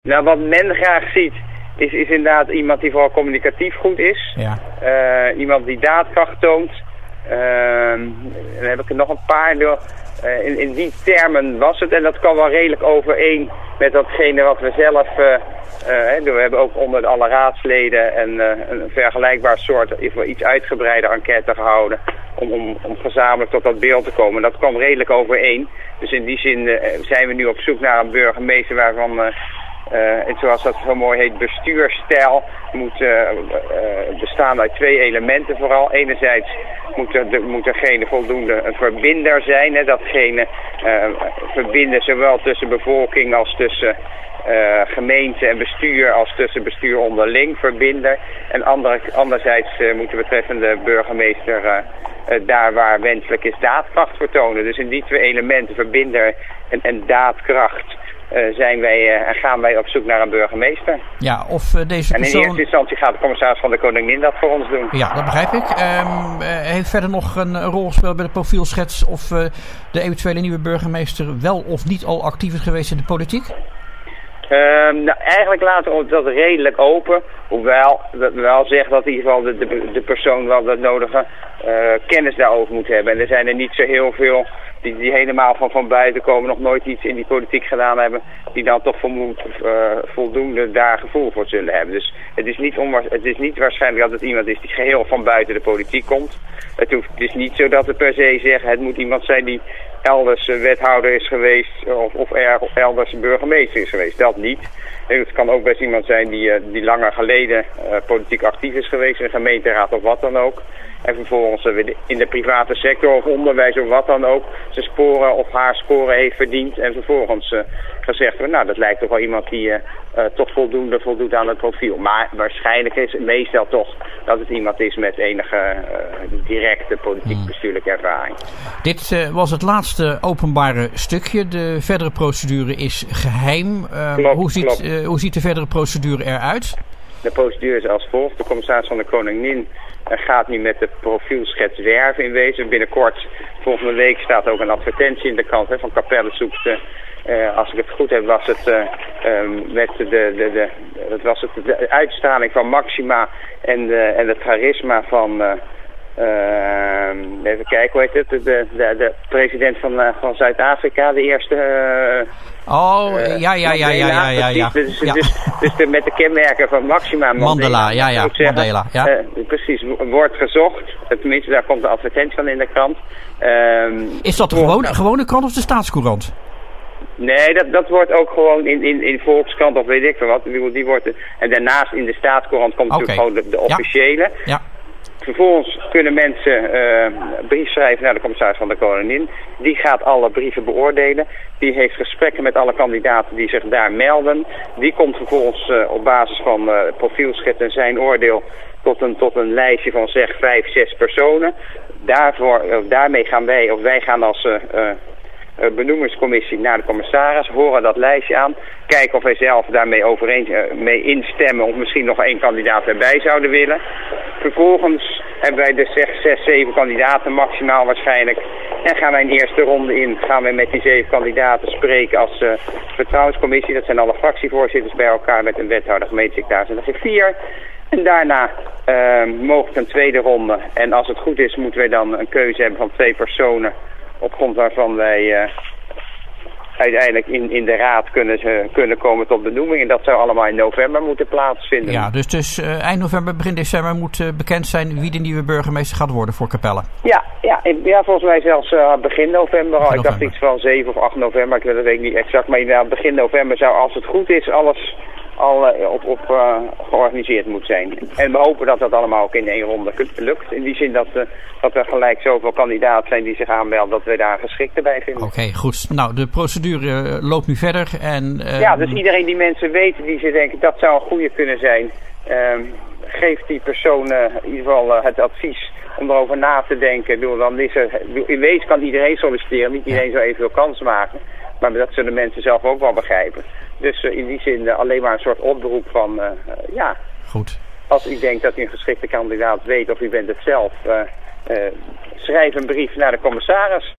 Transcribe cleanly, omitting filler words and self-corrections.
Nou, wat men graag ziet, is inderdaad iemand die vooral communicatief goed is. Ja. Iemand die daadkracht toont. Dan heb ik er nog een paar door. In die termen was het. En dat kwam wel redelijk overeen met datgene wat we zelf... we hebben ook onder alle raadsleden een vergelijkbaar soort, iets uitgebreide enquête gehouden. Om gezamenlijk tot dat beeld te komen. Dat kwam redelijk overeen. Dus in die zin zijn we nu op zoek naar een burgemeester waarvan... zoals dat zo mooi heet, bestuurstijl moet bestaan uit twee elementen vooral. Enerzijds moet degene voldoende een verbinder zijn. Hè, datgene verbinden zowel tussen bevolking als tussen gemeente en bestuur als tussen bestuur onderling, verbinder. En anderzijds moet de betreffende burgemeester daar waar wenselijk is daadkracht vertonen. Dus in die twee elementen, verbinder en daadkracht... gaan wij op zoek naar een burgemeester. Ja, of deze persoon... En in eerste instantie gaat de commissaris van de Koningin dat voor ons doen. Ja, dat begrijp ik. Heeft verder nog een rol gespeeld bij de profielschets of de eventuele nieuwe burgemeester wel of niet al actief is geweest in de politiek? Eigenlijk laten we dat redelijk open. Hoewel we wel zeggen dat in ieder geval de persoon wel de nodige kennis daarover moet hebben. En er zijn er niet zo heel veel die helemaal van buiten komen, nog nooit iets in die politiek gedaan hebben, die dan toch voldoende daar gevoel voor zullen hebben. Dus het is niet waarschijnlijk dat het iemand is die geheel van buiten de politiek komt. Het is niet zo dat we per se zeggen, het moet iemand zijn die elders wethouder is geweest of elders burgemeester is geweest. Dat niet. Het kan ook best iemand zijn die langer geleden politiek actief is geweest in een gemeenteraad of wat dan ook. En vervolgens in de private sector of onderwijs of wat dan ook zijn sporen of haar sporen heeft verdiend. En vervolgens gezegd wordt, nou dat lijkt toch wel iemand die toch voldoende voldoet aan het profiel. Maar waarschijnlijk is het meestal toch dat het iemand is met enige directe politiek-bestuurlijke ervaring. Dit was het laatste openbare stukje. De verdere procedure is geheim. Hoe ziet de verdere procedure eruit? De procedure is als volgt. De commissaris van de Koningin gaat nu met de profielschets werven in wezen. Binnenkort, volgende week, staat ook een advertentie in de krant van Capelle zoekt. Als ik het goed heb, was het met de uitstraling van Maxima en het charisma van... even kijken, hoe heet het? De president van Zuid-Afrika, de eerste... ja. Dus met de kenmerken van Maxima Mandela, Mandela, ja. Precies, wordt gezocht. Tenminste, daar komt de advertentie van in de krant. Is dat de gewone krant of de Staatscourant? Nee, dat wordt ook gewoon in Volkskrant of weet ik veel wat. Die wordt en daarnaast in de Staatscourant komt natuurlijk gewoon de officiële. Ja. Vervolgens kunnen mensen brief schrijven naar de commissaris van de Koningin. Die gaat alle brieven beoordelen. Die heeft gesprekken met alle kandidaten die zich daar melden. Die komt vervolgens op basis van profielschets en zijn oordeel tot een lijstje van zeg 5, 6 personen. Daarmee gaan wij gaan als benoemingscommissie naar de commissaris, horen dat lijstje aan, kijken of wij zelf daarmee mee instemmen of misschien nog 1 kandidaat erbij zouden willen. Vervolgens hebben wij dus 6, 7 kandidaten maximaal waarschijnlijk en gaan wij een eerste ronde in, gaan wij met die 7 kandidaten spreken als vertrouwenscommissie. Dat zijn alle fractievoorzitters bij elkaar met een wethouder, gemeentesecretaris en de griffier. En daarna mogelijk een tweede ronde en als het goed is moeten wij dan een keuze hebben van 2 personen op grond waarvan wij uiteindelijk in de raad kunnen komen tot benoeming. En dat zou allemaal in november moeten plaatsvinden. Ja, dus eind november, begin december moet bekend zijn wie de nieuwe burgemeester gaat worden voor Capelle. Ja, volgens mij zelfs begin november. Ik dacht iets van 7 of 8 november, ik weet het niet exact. Maar inderdaad, begin november zou, als het goed is, alles al georganiseerd moet zijn. En we hopen dat dat allemaal ook in 1 ronde lukt. In die zin dat er gelijk zoveel kandidaten zijn die zich aanmelden dat we daar geschikte bij vinden. Oké, goed. Nou, de procedure loopt nu verder. Dus iedereen die mensen weet die ze denken dat zou een goede kunnen zijn, geeft die persoon in ieder geval het advies om erover na te denken. Dan is in wezen kan iedereen solliciteren, niet iedereen zou evenveel kans maken. Maar dat zullen mensen zelf ook wel begrijpen. Dus in die zin alleen maar een soort oproep van, Goed. Als u denkt dat u een geschikte kandidaat weet of u bent het zelf, schrijf een brief naar de commissaris.